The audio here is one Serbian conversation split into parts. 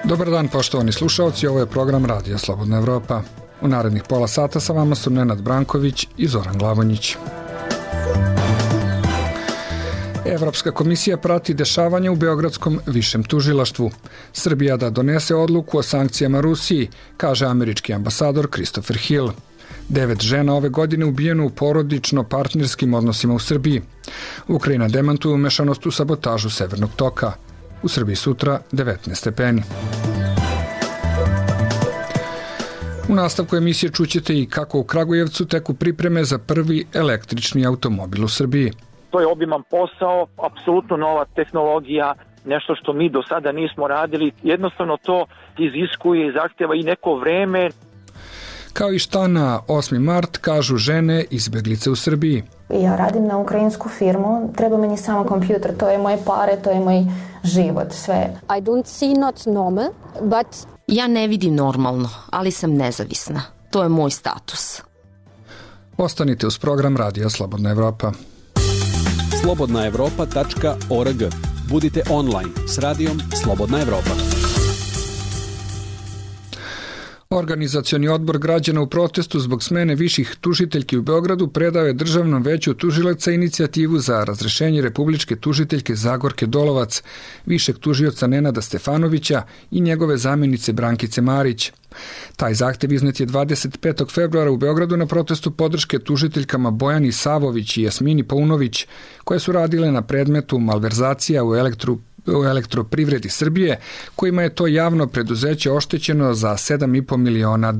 Dobar dan poštovani slušalci, ovo je program Radija Slobodna Evropa. U narednih pola sata sa vama su Nenad Branković i Zoran Glavonjić. Evropska komisija prati dešavanja u Beogradskom višem tužilaštvu. Srbija da donese odluku o sankcijama Rusiji, kaže američki ambasador Christopher Hill. 9 žena ove godine ubijeno u porodično-partnerskim odnosima u Srbiji. Ukrajina demantuje umešanost u sabotažu Severnog toka. U Srbiji sutra 19 stepeni. U nastavku emisije čućete i kako u Kragujevcu teku pripreme za prvi električni automobil u Srbiji. To je obiman posao, apsolutno nova tehnologija, nešto što mi do sada nismo radili. Jednostavno to iziskuje i zahtjeva i neko vreme. Kao i šta na 8. mart kažu žene izbeglice u Srbiji. Ja radim na ukrajinsku firmu, treba meni samo kompjuter, to je moje pare, to je moj život, sve. I don't see not normal, but... Ja ne vidim normalno, ali sam nezavisna. To je moj status. Ostanite uz program Radija Slobodna Evropa. slobodnaevropa.org. Budite online s radijom Slobodna Evropa. Organizacioni odbor građana u protestu zbog smene viših tužiteljki u Beogradu predao je Državnom veću tužilaca inicijativu za razrešenje republičke tužiteljke Zagorke Dolovac, višeg tužioca Nenada Stefanovića i njegove zamjenice Brankice Marić. Taj zahtev iznet je 25. februara u Beogradu na protestu podrške tužiteljkama Bojani Savović i Jasmini Paunović, koje su radile na predmetu malverzacija u Elektroprivredi Srbije, kojima je to javno preduzeće oštećeno za $7,5 miliona.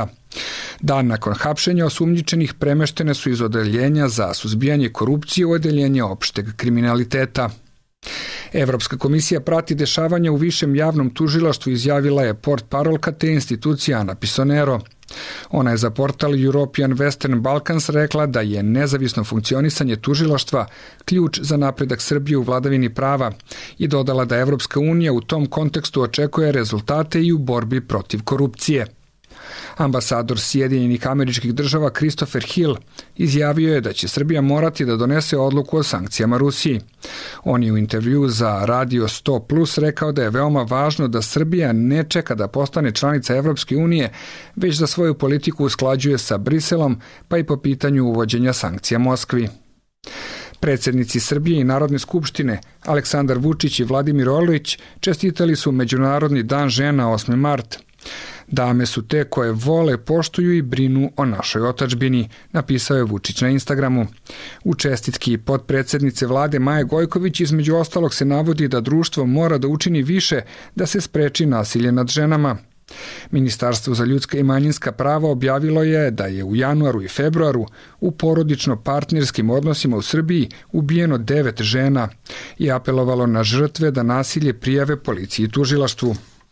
Dan nakon hapšenja osumnjičenih premeštene su iz odeljenja za suzbijanje korupcije u odeljenje opšteg kriminaliteta. Evropska komisija prati dešavanja u višem javnom tužilaštvu, izjavila je portparolka te institucije Ana Pisonero. Ona je za portal European Western Balkans rekla da je nezavisno funkcionisanje tužilaštva ključ za napredak Srbije u vladavini prava i dodala da Evropska unija u tom kontekstu očekuje rezultate i u borbi protiv korupcije. Ambasador Sjedinjenih Američkih Država Christopher Hill izjavio je da će Srbija morati da donese odluku o sankcijama Rusiji. On je u intervju za Radio 100+ rekao da je veoma važno da Srbija ne čeka da postane članica Evropske unije, već da svoju politiku usklađuje sa Briselom, pa i po pitanju uvođenja sankcija Moskvi. Predsjednici Srbije i Narodne skupštine Aleksandar Vučić i Vladimir Orlić čestitali su Međunarodni dan žena 8. mart. Dame su te koje vole, poštuju i brinu o našoj otadžbini, napisao je Vučić na Instagramu. U čestitki potpredsjednice vlade Maje Gojković između ostalog se navodi da društvo mora da učini više da se spreči nasilje nad ženama. Ministarstvo za ljudska i manjinska prava objavilo je da je u januaru i februaru u porodično-partnerskim odnosima u Srbiji ubijeno 9 žena i apelovalo na žrtve da nasilje prijave policiji i tužilaštvu.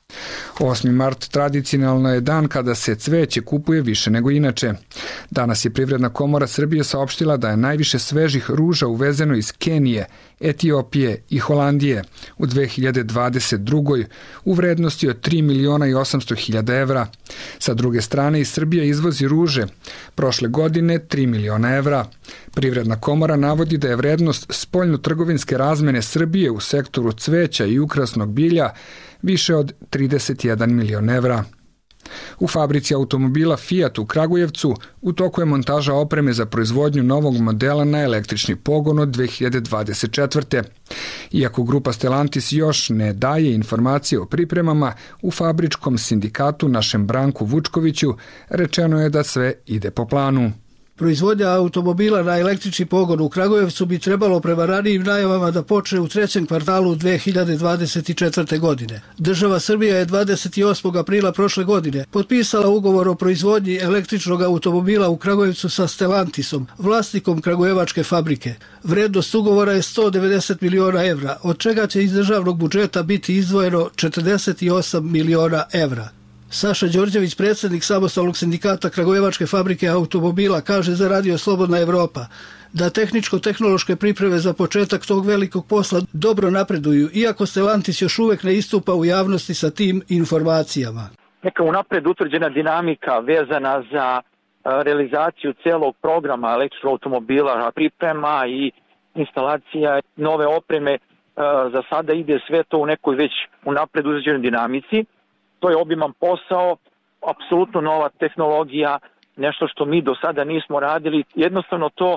8. mart tradicionalno je dan kada se cveće kupuje više nego inače. Danas je Privredna komora Srbije saopštila da je najviše svežih ruža uvezeno iz Kenije, Etiopije i Holandije u 2022. u vrednosti od 3.800.000 evra. Sa druge strane i Srbija izvozi ruže, prošle godine 3 miliona evra. Privredna komora navodi da je vrednost spoljno-trgovinske razmene Srbije u sektoru cveća i ukrasnog bilja više od 31 milion evra. U fabrici automobila Fiat u Kragujevcu u toku je montaža opreme za proizvodnju novog modela na električni pogon od 2024. Iako grupa Stellantis još ne daje informacije o pripremama, u fabričkom sindikatu našem Branku Vučkoviću rečeno je da sve ide po planu. Proizvodnja automobila na električni pogon u Kragujevcu bi trebalo prema ranijim najavama da počne u 3. kvartalu 2024. godine. Država Srbija je 28. aprila prošle godine potpisala ugovor o proizvodnji električnog automobila u Kragujevcu sa Stellantisom, vlasnikom kragujevačke fabrike. Vrednost ugovora je 190 miliona evra, od čega će iz državnog budžeta biti izdvojeno 48 miliona evra. Saša Đorđević, predsjednik samostalnog sindikata Kragujevačke fabrike automobila, kaže za Radio Slobodna Evropa da tehničko-tehnološke pripreme za početak tog velikog posla dobro napreduju, iako Stellantis još uvijek ne istupa u javnosti sa tim informacijama. Neka unapred utvrđena dinamika vezana za realizaciju celog programa električnog automobila, priprema i instalacija nove opreme, za sada ide sve to u nekoj već unapred utvrđenoj dinamici. To je obiman posao, apsolutno nova tehnologija, nešto što mi do sada nismo radili. Jednostavno to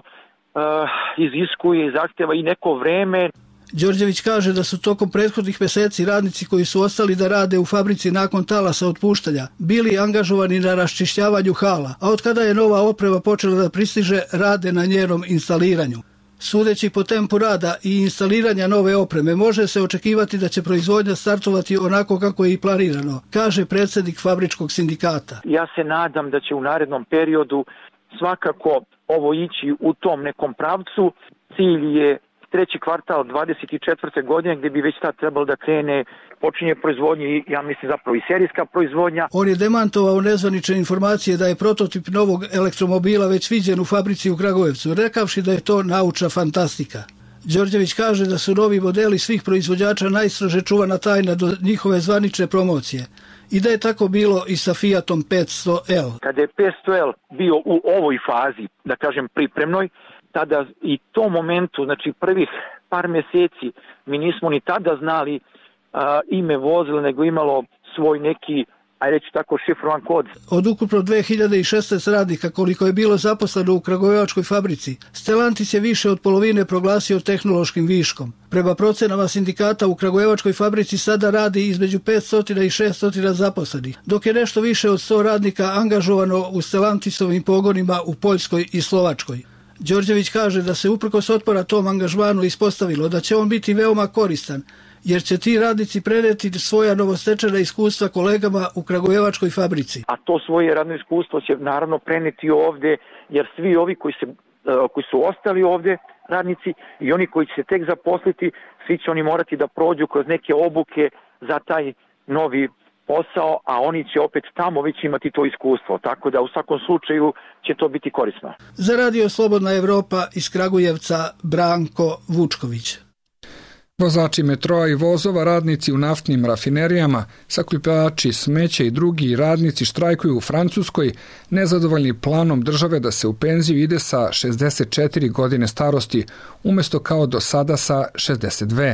iziskuje i zahteva i neko vreme. Đorđević kaže da su tokom prethodnih meseci radnici koji su ostali da rade u fabrici nakon talasa otpuštanja bili angažovani na raščišćavanju hala, a od kada je nova oprema počela da pristiže, rade na njenom instaliranju. Sudeći po tempu rada i instaliranja nove opreme, može se očekivati da će proizvodnja startovati onako kako je i planirano, kaže predsjednik fabričkog sindikata. Ja se nadam da će u narednom periodu svakako ovo ići u tom nekom pravcu. Cilj je treći kvartal 24. godine gdje bi već sad trebalo da krene, počinje proizvodnje i ja mislim zapravo i serijska proizvodnja. On je demantovao nezvanične informacije da je prototip novog elektromobila već viđen u fabrici u Kragujevcu, rekavši da je to naučna fantastika. Đorđević kaže da su novi modeli svih proizvođača najstrože čuvana tajna do njihove zvanične promocije i da je tako bilo i sa Fiatom 500L. Kada je 500L bio u ovoj fazi, da kažem pripremnoj, tada i tom momentu, znači prvih par mjeseci, mi nismo ni tada znali ime vozila, nego imalo svoj neki, aj reći tako, šifrovan kod. Od ukupno 2016 radnika koliko je bilo zaposleno u kragujevačkoj fabrici, Stellantis je više od polovine proglasio tehnološkim viškom. Prema procenama sindikata u kragujevačkoj fabrici sada radi između 500 i 600 zaposlenih, dok je nešto više od 100 radnika angažovano u Stellantisovim pogonima u Poljskoj i Slovačkoj. Đorđević kaže da se uprkos otpora tom angažmanu ispostavilo da će on biti veoma koristan, jer će ti radnici preneti svoja novostečena iskustva kolegama u kragujevačkoj fabrici. A to svoje radno iskustvo će naravno preneti ovdje, jer svi ovi koji su ostali ovdje radnici i oni koji će se tek zaposliti, svi će oni morati da prođu kroz neke obuke za taj novi posao, a oni će opet tamo već imati to iskustvo, tako da u svakom slučaju će to biti korisno. Za Radio Slobodna Evropa iz Kragujevca, Branko Vučković. Vozači metroa i vozova, radnici u naftnim rafinerijama, sakupljači smeća i drugi radnici štrajkuju u Francuskoj, nezadovoljni planom države da se u penziju ide sa 64 godine starosti, umjesto kao do sada sa 62.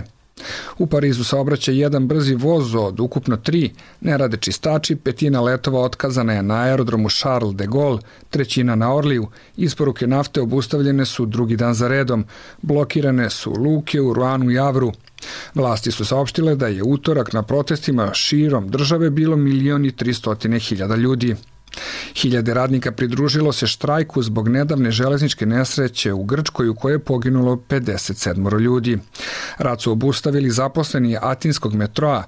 U Parizu saobraća jedan brzi voz od ukupno 3, ne rade čistači, 1/5 letova otkazana je na aerodromu Charles de Gaulle, 1/3 na Orliju, isporuke nafte obustavljene su drugi dan za redom, blokirane su luke u Ruanu i Javru. Vlasti su saopštile da je utorak na protestima širom države bilo 1.300.000 ljudi. Hiljade radnika pridružilo se štrajku zbog nedavne železničke nesreće u Grčkoj u kojoj je poginulo 57 ljudi. Rad su obustavili zaposleni atinskog metroa,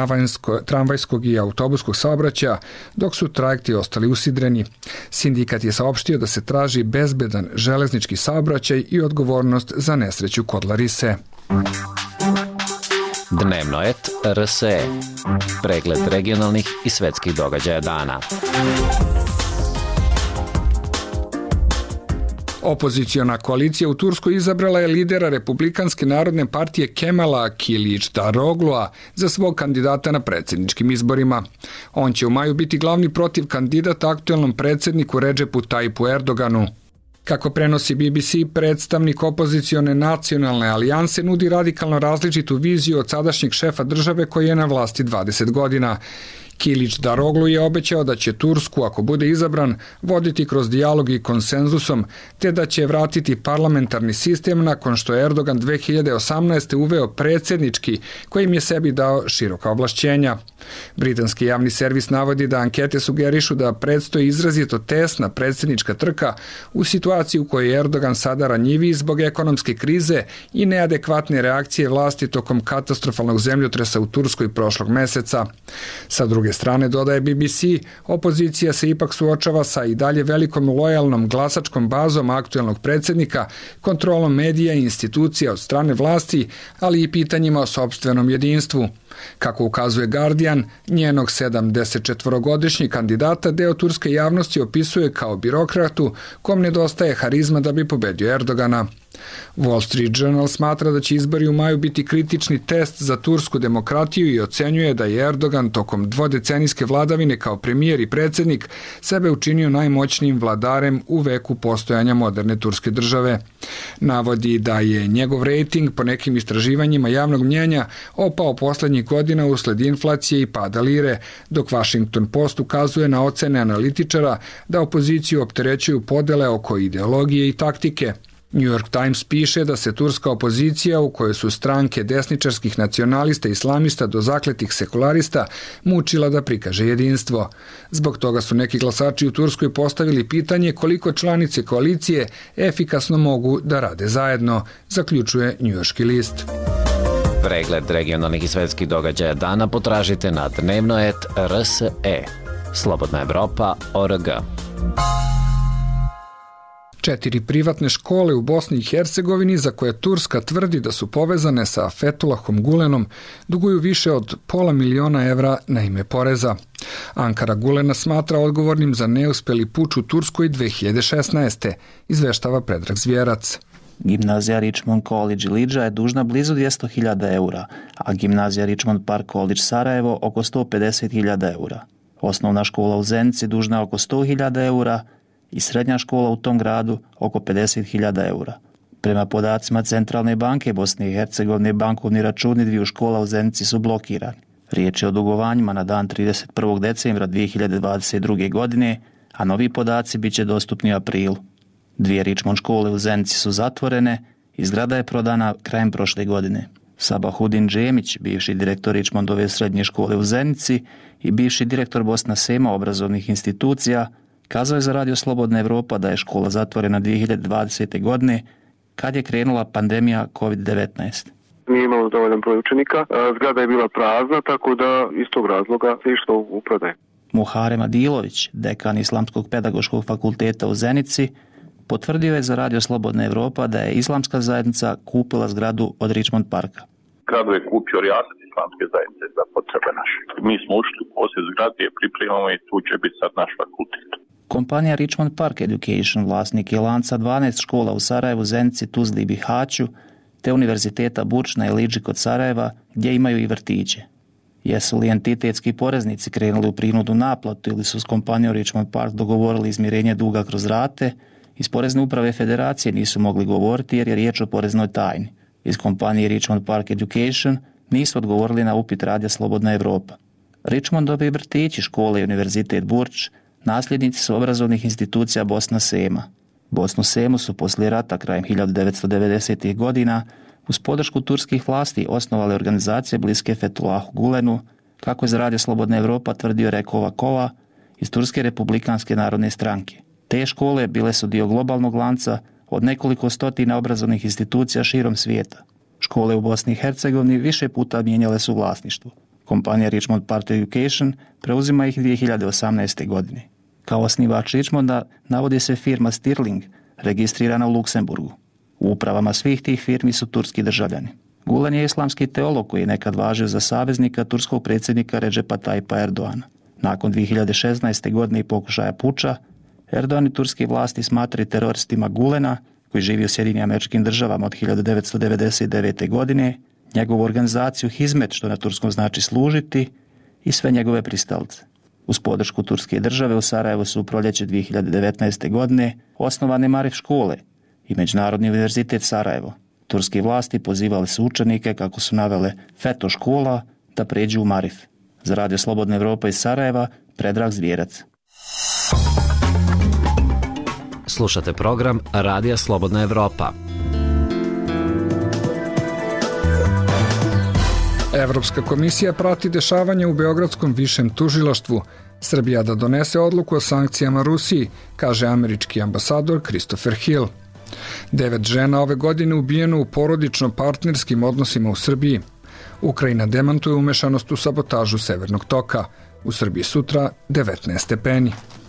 tramvajskog i autobuskog saobraćaja, dok su trajekti ostali usidreni. Sindikat je saopštio da se traži bezbedan železnički saobraćaj i odgovornost za nesreću kod Larise. Dnevno et RSE. Pregled regionalnih i svetskih događaja dana. Opoziciona koalicija u Turskoj izabrala je lidera Republikanske narodne partije Kemala Kilićdaroglua za svog kandidata na predsjedničkim izborima. On će u maju biti glavni protiv kandidata aktuelnom predsjedniku Redžepu Tajipu Erdoganu. Kako prenosi BBC, predstavnik opozicione nacionalne alijanse nudi radikalno različitu viziju od sadašnjeg šefa države koji je na vlasti 20 godina. Kilićdaroglu je obećao da će Tursku, ako bude izabran, voditi kroz dijalog i konsenzusom, te da će vratiti parlamentarni sistem nakon što je Erdogan 2018. uveo predsjednički, kojim je sebi dao široka ovlašćenja. Britanski javni servis navodi da ankete sugerišu da predstoji izrazito tesna predsjednička trka u situaciji u kojoj je Erdogan sada ranjiviji zbog ekonomske krize i neadekvatne reakcije vlasti tokom katastrofalnog zemljotresa u Turskoj prošlog meseca. Sa druge strane, dodaje BBC, opozicija se ipak suočava sa i dalje velikom lojalnom glasačkom bazom aktuelnog predsjednika, kontrolom medija i institucija od strane vlasti, ali i pitanjima o sopstvenom jedinstvu. Kako ukazuje Guardian, njenog 74-godišnjeg kandidata deo turske javnosti opisuje kao birokratu kom nedostaje harizma da bi pobedio Erdogana. Wall Street Journal smatra da će izbori u maju biti kritični test za tursku demokratiju i ocenjuje da je Erdogan tokom dvodecenijske vladavine kao premijer i predsjednik sebe učinio najmoćnijim vladarem u veku postojanja moderne turske države. Navodi da je njegov rejting po nekim istraživanjima javnog mnjenja opao poslednjih godina usled inflacije i pada lire, dok Washington Post ukazuje na ocene analitičara da opoziciju opterećuju podele oko ideologije i taktike. New York Times piše da se turska opozicija, u kojoj su stranke desničarskih nacionalista i islamista do zakletih sekularista, mučila da prikaže jedinstvo. Zbog toga su neki glasači u Turskoj postavili pitanje koliko članice koalicije efikasno mogu da rade zajedno, zaključuje njujorški list. Pregled regionalnih i svetskih događaja dana potražite na dnevnoet.rse. Slobodna Evropa.org. 4 privatne škole u Bosni i Hercegovini, za koje Turska tvrdi da su povezane sa Fethullahom Gulenom, duguju više od $500 000 na ime poreza. Ankara Gulena smatra odgovornim za neuspeli puč u Turskoj 2016. izveštava Predrag Zvjerac. Gimnazija Richmond College Ilidža je dužna blizu €200.000, a gimnazija Richmond Park College Sarajevo oko €150.000. Osnovna škola u Zenici dužna oko €100.000 i srednja škola u tom gradu oko €50.000. Prema podacima Centralne banke Bosne i Hercegovine, bankovni računi dviju škola u Zenici su blokirani. Riječ je o dugovanjima na dan 31. decembra 2022. godine, a novi podaci bit će dostupni u aprilu. 2 Richmond škole u Zenici su zatvorene i zgrada je prodana krajem prošle godine. Sabahudin Džemić, bivši direktor Richmondove srednje škole u Zenici i bivši direktor Bosna Sema obrazovnih institucija, kazao je za Radio Slobodna Evropa da je škola zatvorena 2020. godine kad je krenula pandemija COVID-19. Nije imalo dovoljan broj učenika, zgrada je bila prazna, tako da iz tog razloga se išlo u prodaju. Muharem Adilović, dekan Islamskog pedagoškog fakulteta u Zenici, potvrdio je za Radio Slobodna Evropa da je islamska zajednica kupila zgradu od Richmond Parka. Zgradu je kupio Rijasat islamske zajednice za potrebe naše. Mi smo ušli u posjed zgrade, pripremamo i tu će biti sad naš fakultet. Kompanija Richmond Park Education vlasnik je lanca 12 škola u Sarajevu, Zenici, Tuzli i Bihaću, te Univerziteta Burč na Ilidži kod Sarajeva, gdje imaju i vrtiće. Jesu li entitetski poreznici krenuli u prinudu naplatu ili su s kompanijom Richmond Park dogovorili izmirenje duga kroz rate, iz Porezne uprave Federacije nisu mogli govoriti jer je riječ o poreznoj tajni. Iz kompanije Richmond Park Education nisu odgovorili na upit Radija Slobodna Evropa. Richmondovi vrtići, škole i Univerzitet Burč nasljednici su obrazovnih institucija Bosna Sema. Bosnu Semu su poslije rata krajem 1990. godina uz podršku turskih vlasti osnovale organizacije bliske Fethullahu Gulenu, kako je za Radio Slobodna Evropa tvrdio Reko Vakova iz Turske republikanske narodne stranke. Te škole bile su dio globalnog lanca od nekoliko stotina obrazovnih institucija širom svijeta. Škole u Bosni i Hercegovini više puta mijenjale su vlasništvo. Kompanija Richmond Park Education preuzima ih 2018. godine. Kao osnivač Richmonda navodi se firma Stirling, registrirana u Luksemburgu. U upravama svih tih firmi su turski državljani. Gulen je islamski teolog koji je nekad važio za saveznika turskog predsjednika Redžepa Tajpa Erdoana. Nakon 2016. godine i pokušaja puča, Erdogan i turske vlasti smatraju teroristima Gulena, koji živi u Sjedinjenim Američkim Državama od 1999. godine, njegovu organizaciju Hizmet, što na turskom znači služiti, i sve njegove pristalice. Uz podršku turske države u Sarajevu su u proljeće 2019. godine osnovane Marif škole i Međunarodni univerzitet Sarajevo. Turske vlasti pozivali su učenike, kako su navele Feto škola, da pređu u Marif. Za Radio Slobodna Evropa iz Sarajeva, Predrag Zvjerac. Slušate program Radija Slobodna Evropa. Evropska komisija prati dešavanja u Beogradskom višem tužilaštvu. Srbija da donese odluku o sankcijama Rusiji, kaže američki ambasador Christopher Hill. 9 žena ove godine ubijeno u porodično-partnerskim odnosima u Srbiji. Ukrajina demantuje umešanost u sabotažu Severnog toka. U Srbiji sutra 19 stepeni.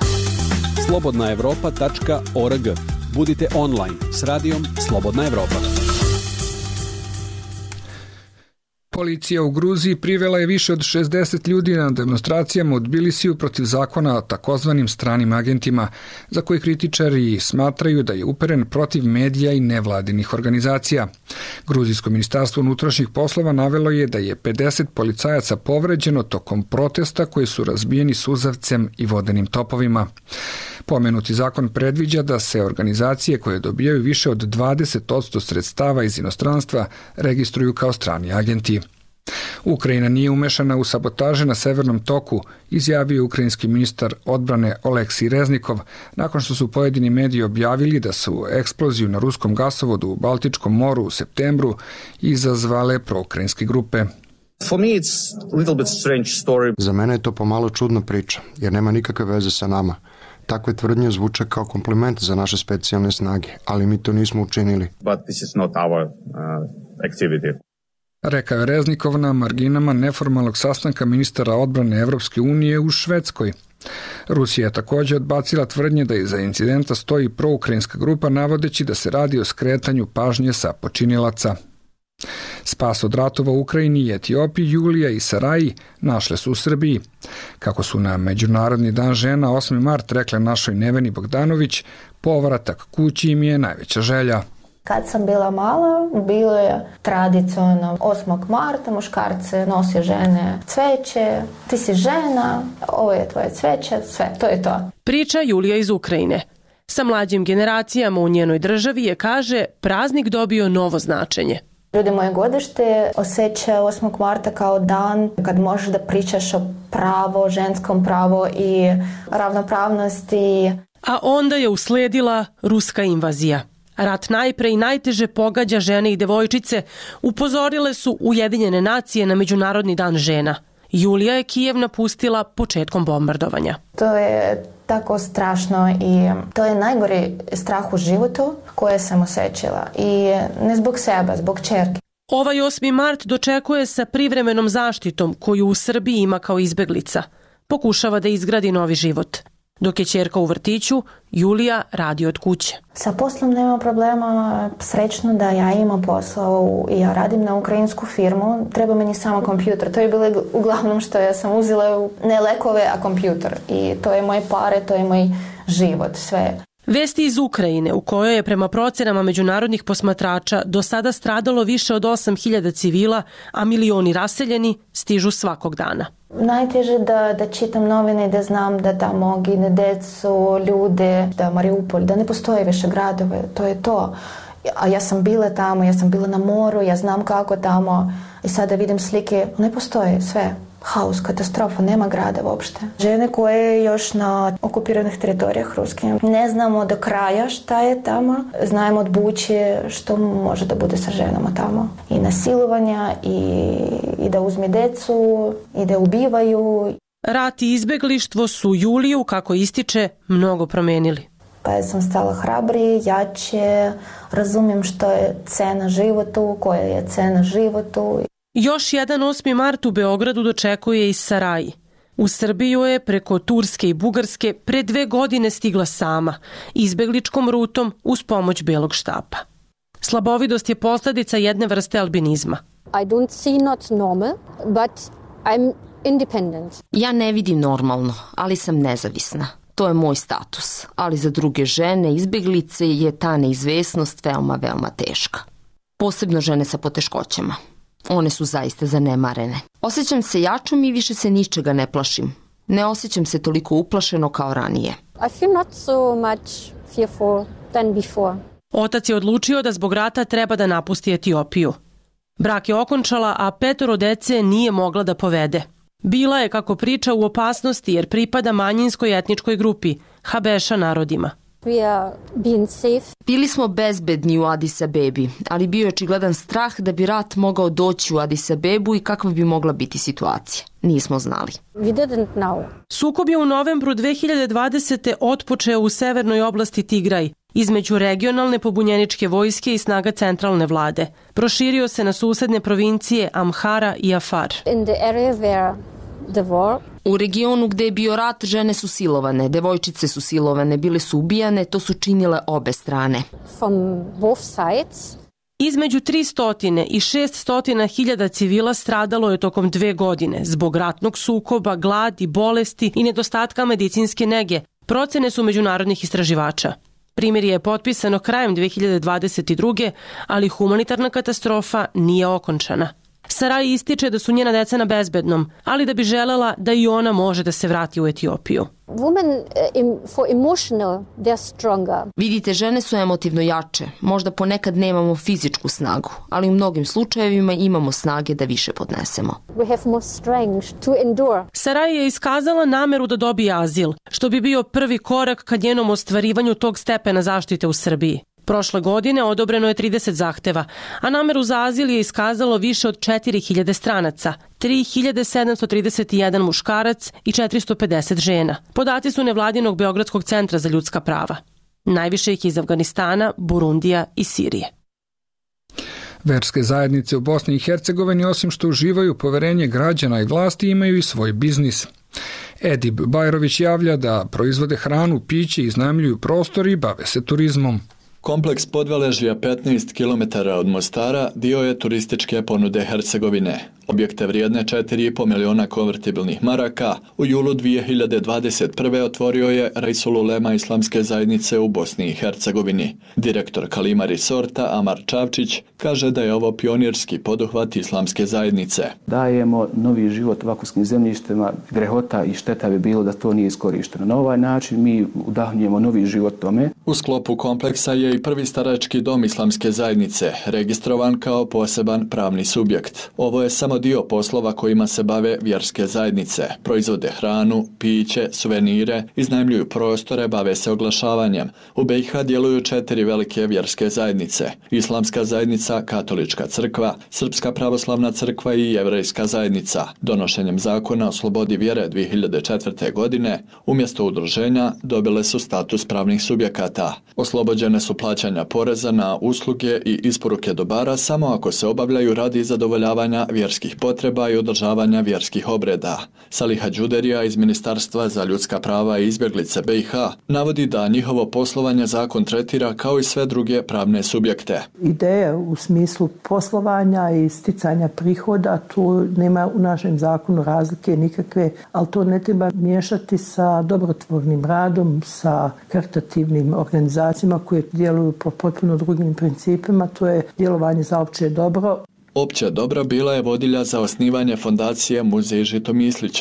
slobodnaevropa.org. Budite online s radijom Slobodna Evropa. Policija u Gruziji privela je više od 60 ljudi na demonstracijama u Tbilisiju protiv zakona o takozvanim stranim agentima, za koje kritičari smatraju da je uperen protiv medija i nevladinih organizacija. Gruzijsko ministarstvo unutrašnjih poslova navelo je da je 50 policajaca povređeno tokom protesta koji su razbijeni suzavcem i vodenim topovima. Pomenuti zakon predviđa da se organizacije koje dobijaju više od 20% sredstava iz inostranstva registruju kao strani agenti. Ukrajina nije umešana u sabotaže na Severnom toku, izjavio ukrajinski ministar odbrane Oleksij Reznikov, nakon što su pojedini mediji objavili da su eksploziju na ruskom gasovodu u Baltičkom moru u septembru izazvale proukrajinske grupe. Za mene je to pomalo čudna priča, jer nema nikakve veze sa nama. Takve tvrdnje zvuče kao kompliment za naše specijalne snage, ali mi to nismo učinili. Rekao je Reznikov na marginama neformalnog sastanka ministara odbrane Evropske unije u Švedskoj. Rusija je također odbacila tvrdnje da iza incidenta stoji proukrajinska grupa, navodeći da se radi o skretanju pažnje sa počinilaca. Spas od ratova u Ukrajini i Etiopiji, Julija i Saraji našle su u Srbiji. Kako su na Međunarodni dan žena 8. mart rekle našoj Neveni Bogdanović, povratak kući im je najveća želja. Kad sam bila mala, bilo je tradicionalno 8. marta, muškarce nose žene cveće, ti si žena, ovo je tvoje cveće, sve, to je to. Priča Julija iz Ukrajine. Sa mlađim generacijama u njenoj državi je, kaže, praznik dobio novo značenje. Ljudi moje godište osjeća 8. marta kao dan kad možeš da pričaš o pravo, ženskom pravu i ravnopravnosti. A onda je usledila ruska invazija. Rat najpre i najteže pogađa žene i devojčice, upozorile su Ujedinjene nacije na Međunarodni dan žena. Julija je Kijev napustila početkom bombardovanja. To je tako strašno i to je najgori strah u životu koje sam osjećala. I ne zbog sebe, zbog čerke. Ovaj 8. mart dočekuje sa privremenom zaštitom koju u Srbiji ima kao izbeglica. Pokušava da izgradi novi život. Dok je ćerka u vrtiću, Julija radi od kuće. Sa poslom nema problema, srećno da ja imam posao i ja radim na ukrajinsku firmu, treba meni samo kompjuter. To je bilo uglavnom što ja sam uzela ne lekove, a kompjuter. I to je moje pare, to je moj život, sve. Vesti iz Ukrajine, u kojoj je prema procenama međunarodnih posmatrača do sada stradalo više od 8.000 civila, a milioni raseljeni, stižu svakog dana. Najteže da čitam novine i da znam da tamo gine decu, ljude, da Mariupol, da ne postoje više gradove, to je to. A ja sam bila tamo, ja sam bila na moru, ja znam kako tamo i sada vidim slike, ne postoje sve. Haos, katastrofa, nema grada uopšte. Žene koje još na okupiranih teritorijah ruskim. Ne znamo do kraja šta je tamo. Znamo od Buče što može da bude sa ženama tamo. I nasilovanja, i da uzme decu, i da ubivaju. Rat i izbeglištvo su Juliju, kako ističe, mnogo promenili. Pa ja sam stala hrabri, jače, razumijem što je cena životu, koja je cena životu. Još jedan 8. mart u Beogradu dočekuje i Saraji. U Srbiju je preko Turske i Bugarske pre 2 godine stigla sama, izbegličkom rutom uz pomoć Belog štapa. Slabovidost je posljedica jedne vrste albinizma. I don't see not normal, but I'm independent. Ja ne vidim normalno, ali sam nezavisna. To je moj status, ali za druge žene, izbeglice, je ta neizvesnost veoma, veoma teška. Posebno žene sa poteškoćama. One su zaista zanemarene. Osjećam se jačom i više se ničega ne plašim. Ne osjećam se toliko uplašeno kao ranije. I feel not so much fearful than before. Otac je odlučio da zbog rata treba da napusti Etiopiju. Brak je okončala, a 5 dece nije mogla da povede. Bila je, kako priča, u opasnosti jer pripada manjinskoj etničkoj grupi, Habeša narodima. Bili smo bezbedni u Adis Abebi, ali bio je očigledan strah da bi rat mogao doći u Adis Abebu i kakva bi mogla biti situacija. Nismo znali. Sukob je u novembru 2020. otpočeo u severnoj oblasti Tigraj, između regionalne pobunjeničke vojske i snaga centralne vlade. Proširio se na susedne provincije Amhara i Afar. U regionu gde je bio rat, žene su silovane, devojčice su silovane, bile su ubijane, to su činile obe strane. Između 300 i 600 hiljada civila stradalo je tokom 2 godine zbog ratnog sukoba, gladi, bolesti i nedostatka medicinske nege. Procene su međunarodnih istraživača. Primirje je potpisano krajem 2022. ali humanitarna katastrofa nije okončana. Saraj ističe da su njena deca na bezbednom, ali da bi želela da i ona može da se vrati u Etiopiju. Vidite, žene su emotivno jače. Možda ponekad nemamo fizičku snagu, ali u mnogim slučajevima imamo snage da više podnesemo. Saraj je iskazala nameru da dobije azil, što bi bio prvi korak ka njenom ostvarivanju tog stepena zaštite u Srbiji. Prošle godine odobreno je 30 zahteva, a nameru za azil je iskazalo više od 4000 stranaca, 3731 muškarac i 450 žena. Podaci su nevladinog Beogradskog centra za ljudska prava. Najviše ih iz Afganistana, Burundija i Sirije. Verske zajednice u Bosni i Hercegovini, osim što uživaju poverenje građana i vlasti, imaju i svoj biznis. Edib Bajrović javlja da proizvode hranu, piće, iznajmljuju prostor i bave se turizmom. Kompleks Podvaležija 15 km od Mostara dio je turističke ponude Hercegovine. Objekte vrijedne 4,5 miliona konvertibilnih maraka u julu 2021. otvorio je Reisul Ulema Islamske zajednice u Bosni i Hercegovini. Direktor Kalima Resorta Amar Čavčić kaže da je ovo pionirski poduhvat Islamske zajednice. Dajemo novi život vakuskim zemljištima, grehota i šteta bi bilo da to nije iskorišteno. Na ovaj način mi udahnjujemo novi život tome. U sklopu kompleksa je i prvi starački dom Islamske zajednice, registrovan kao poseban pravni subjekt. Ovo je samo dio poslova kojima se bave vjerske zajednice. Proizvode hranu, piće, suvenire, iznajmljuju prostore, bave se oglašavanjem. U BiH djeluju 4 velike vjerske zajednice. Islamska zajednica, Katolička crkva, Srpska pravoslavna crkva i Jevrejska zajednica. Donošenjem zakona o slobodi vjere 2004. godine, umjesto udruženja, dobile su status pravnih subjekata. Oslobođene su plaćanja poreza na usluge i isporuke dobara samo ako se obavljaju radi zadovoljavanja vjerskih potreba i održavanja vjerskih obreda. Saliha Đuderija iz Ministarstva za ljudska prava i izbjeglice BiH navodi da njihovo poslovanje zakon tretira kao i sve druge pravne subjekte. Ideja u smislu poslovanja i sticanja prihoda, tu nema u našem zakonu razlike nikakve, ali to ne treba miješati sa dobrotvornim radom, sa karitativnim organizacijama koje djeluju po potpuno drugim principima, to je djelovanje za opće dobro. Opće dobro bila je vodilja za osnivanje fondacije Muzej Žitomislić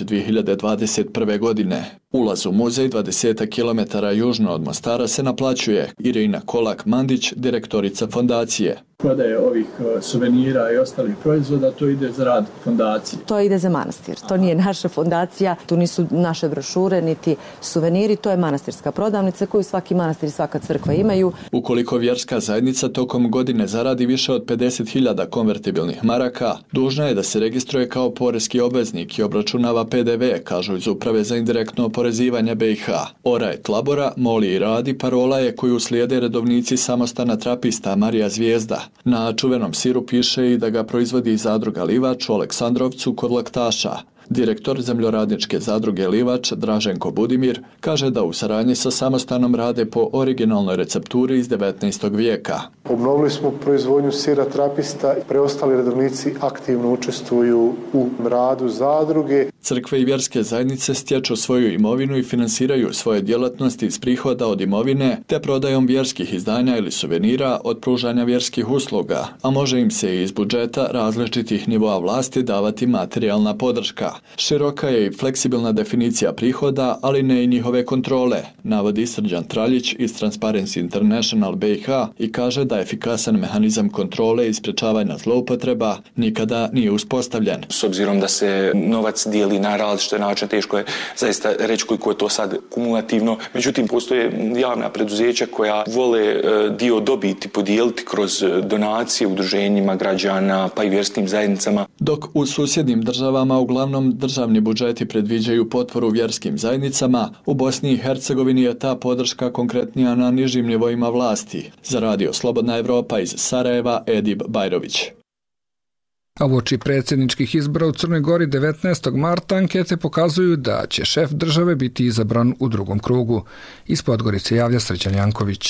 2021. godine. Ulaz u muzej 20 km južno od Mostara se naplaćuje. Irina Kolak-Mandić, direktorica fondacije. Prodaje ovih suvenira i ostalih proizvoda, to ide za rad fondacije. To ide za manastir. To nije naša fondacija, tu nisu naše brošure, niti suveniri, to je manastirska prodavnica koju svaki manastir i svaka crkva imaju. Ukoliko vjerska zajednica tokom godine zaradi više od 50.000 konvertibilnih maraka, dužna je da se registruje kao poreski obveznik i obračunava PDV, kažu iz Uprave za indirektno oporezivanje BiH. Oraj Tlabora, Moli i Radi parola je koju slijede redovnici samostana trapista Marija Zvijezda. Na čuvenom siru piše i da ga proizvodi zadruga Livač u Aleksandrovcu kod Laktaša. Direktor zemljoradničke zadruge Livač, Draženko Budimir, kaže da u saradnji sa samostanom rade po originalnoj recepturi iz 19. vijeka. Obnovili smo proizvodnju sira trapista i preostali redovnici aktivno učestvuju u radu zadruge. Crkve i vjerske zajednice stječu svoju imovinu i finansiraju svoje djelatnosti iz prihoda od imovine te prodajom vjerskih izdanja ili suvenira od pružanja vjerskih usluga, a može im se i iz budžeta različitih nivoa vlasti davati materijalna podrška. Široka je i fleksibilna definicija prihoda, ali ne i njihove kontrole, navodi Srđan Traljić iz Transparency International BiH i kaže da efikasan mehanizam kontrole i sprečavanja zloupotreba nikada nije uspostavljen. S obzirom da se novac dijeli na različite načine, teško je zaista reći koliko je to sad kumulativno. Međutim, postoje javna preduzeća koja vole dio dobiti podijeliti kroz donacije udruženjima građana pa i vjerskim zajednicama. Dok u susjednim državama uglavnom državni budžeti predviđaju potporu vjerskim zajednicama, u Bosni i Hercegovini je ta podrška konkretnija na nižim nivoima vlasti. Za radio Slobodna Evropa iz Sarajeva, Edib Bajrović. A uoči predsjedničkih izbora u Crnoj Gori 19. marta ankete pokazuju da će šef države biti izabran u drugom krugu. Iz Podgorice javlja Srđan Janković.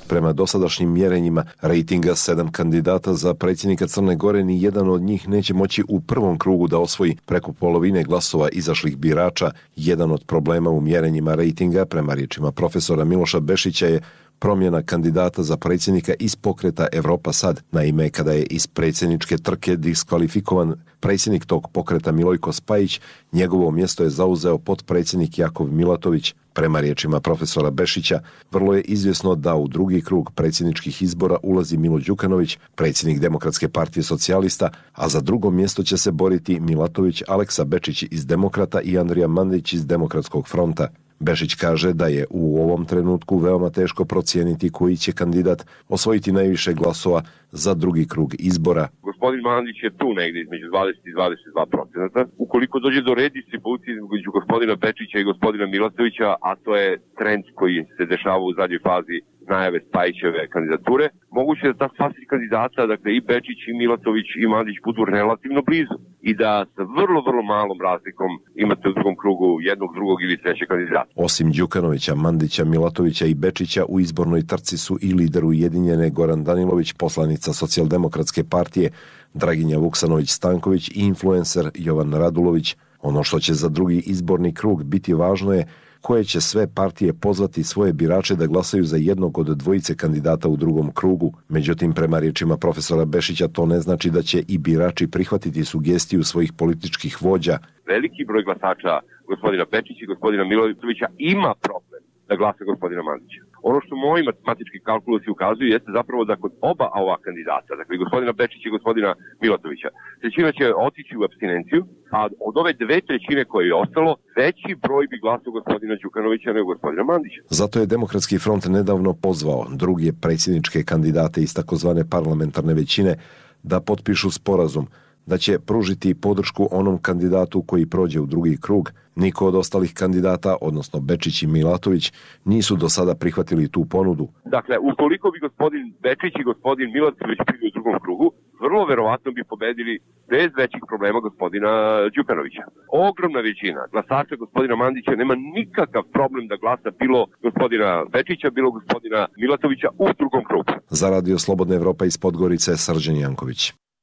Prema dosadašnjim mjerenjima rejtinga 7 kandidata za predsjednika Crne Gore, ni jedan od njih neće moći u prvom krugu da osvoji preko polovine glasova izašlih birača. Jedan od problema u mjerenjima rejtinga, prema riječima profesora Miloša Bešića, je promjena kandidata za predsjednika iz pokreta Evropa Sad. Naime, kada je iz predsjedničke trke diskvalifikovan predsjednik tog pokreta Milojko Spajić, njegovo mjesto je zauzeo potpredsjednik Jakov Milatović. Prema riječima profesora Bešića, vrlo je izvjesno da u drugi krug predsjedničkih izbora ulazi Milo Đukanović, predsjednik Demokratske partije socijalista, a za drugo mjesto će se boriti Milatović, Aleksa Bečić iz Demokrata i Andrija Mandić iz Demokratskog fronta. Bešić kaže da je u ovom trenutku veoma teško procijeniti koji će kandidat osvojiti najviše glasova za drugi krug izbora. Gospodin Mandić je tu negdje između 20 i 22%. Ukoliko dođe do redistribucije između gospodina Bečića i gospodina Milatovića, a to je trend koji se dešava u zadnjoj fazi najave Spajićeve kandidature, moguće da ta sva kandidata, dakle i Bečić i Milatović i Mandić, budu relativno blizu i da sa vrlo, vrlo malom razlikom imate u drugom krugu jednog, drugog ili trećeg kandidata. Osim Đukanovića, Mandića, Milatovića i Bečića, u izbornoj trci su i lider Ujedinjene Goran Danilović, poslanica Socijaldemokratske partije Draginja Vuksanović-Stanković i influencer Jovan Radulović. Ono što će za drugi izborni krug biti važno je koje će sve partije pozvati svoje birače da glasaju za jednog od dvojice kandidata u drugom krugu. Međutim, prema riječima profesora Bešića, to ne znači da će i birači prihvatiti sugestiju svojih političkih vođa. Veliki broj glasača gospodina Bečića i gospodina Milatovića ima problem da glasa gospodina Mandića. Ono što moji matematički kalkulusi ukazuju jeste zapravo da kod oba ova kandidata, dakle gospodina Bečića i gospodina Milatovića, trećina će otići u apstinenciju, a od ove 2/3 koje je ostalo, veći broj bi glasao gospodina Đukanovića nego gospodina Mandića. Zato je Demokratski front nedavno pozvao druge predsjedničke kandidate iz takozvane parlamentarne većine da potpišu sporazum da će pružiti podršku onom kandidatu koji prođe u drugi krug. Niko od ostalih kandidata, odnosno Bečić i Milatović, nisu do sada prihvatili tu ponudu. Dakle, ukoliko bi gospodin Bečić i gospodin Milatović bili u drugom krugu, vrlo verovatno bi pobedili bez većih problema gospodina Đukanovića. Ogromna većina glasača gospodina Mandića nema nikakav problem da glasa bilo gospodina Bečića, bilo gospodina Milatovića u drugom krugu. Za Radio Slobodna Evropa iz Podgorice, Srđan Janković.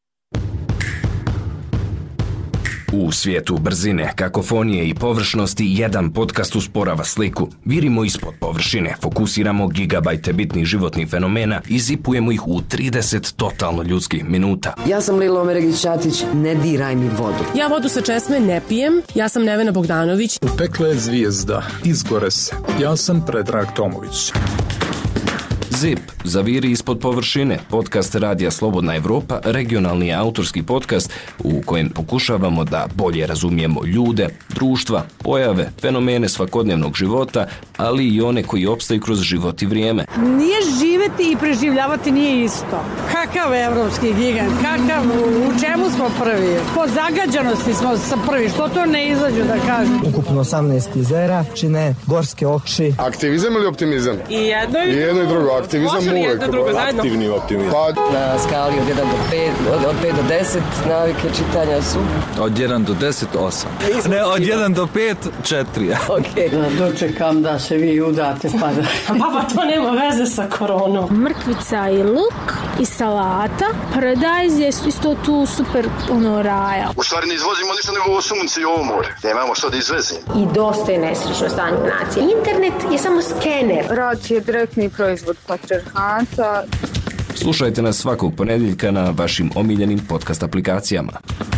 U svijetu brzine, kakofonije i površnosti jedan podcast usporava sliku. Virimo ispod površine, fokusiramo gigabajte bitnih životnih fenomena i zipujemo ih u 30 totalno ljudskih minuta. Ja sam Lilo Omeregić-Ćatić, ne diraj mi vodu. Ja vodu sa česme ne pijem, ja sam Nevena Bogdanović. U pekle je zvijezda, izgore se. Ja sam Predrag Tomović. ZIP, zaviri ispod površine, podcast Radija Slobodna Evropa, regionalni autorski podcast u kojem pokušavamo da bolje razumijemo ljude, društva, pojave, fenomene svakodnevnog života, ali i one koji opstaju kroz život i vrijeme. Nije živeti i preživljavati nije isto. Kakav evropski gigant, u čemu smo prvi? Po zagađanosti smo prvi, što to ne izađu da kažem? Ukupno 18 jezera čine gorske oči. Aktivizam ili optimizam? I jedno i drugo. Aktivizam uvek. Aktivni optimizam. Na skali od 1 do 5, od 5 do 10 navike čitanja su? Od 1 do 10, 8. Ne, od 1 do 5, 4. Okay. Dočekam da se vi udate pa da... Pa to nema veze sa koronom. Mrkvica i luk i salata. Paradajz je isto tu super raja. U stvari ne izvozimo ništa nego ovo sunce i ovo more. Nemamo što da izvezimo. I dosta je nesrećno stanje nacije. Internet je samo skener. Rad je direktni proizvod patrijarhata. Slušajte nas svakog ponedjeljka na vašim omiljenim podcast aplikacijama.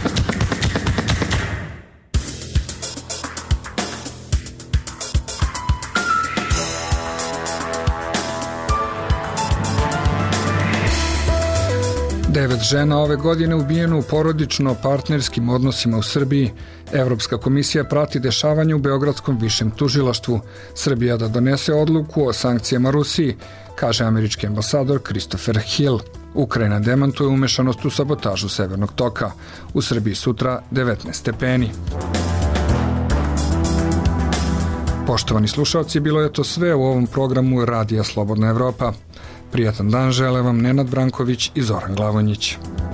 Devet žena ove godine ubijeno u porodično-partnerskim odnosima u Srbiji. Evropska komisija prati dešavanje u Beogradskom višem tužilaštvu. Srbija da donese odluku o sankcijama Rusiji, kaže američki ambasador Christopher Hill. Ukrajina demantuje umešanost u sabotažu Severnog toka. U Srbiji sutra 19 stepeni. Poštovani slušalci, bilo je to sve u ovom programu Radija Slobodna Evropa. Prijatan dan žele vam Nenad Branković i Zoran Glavonjić.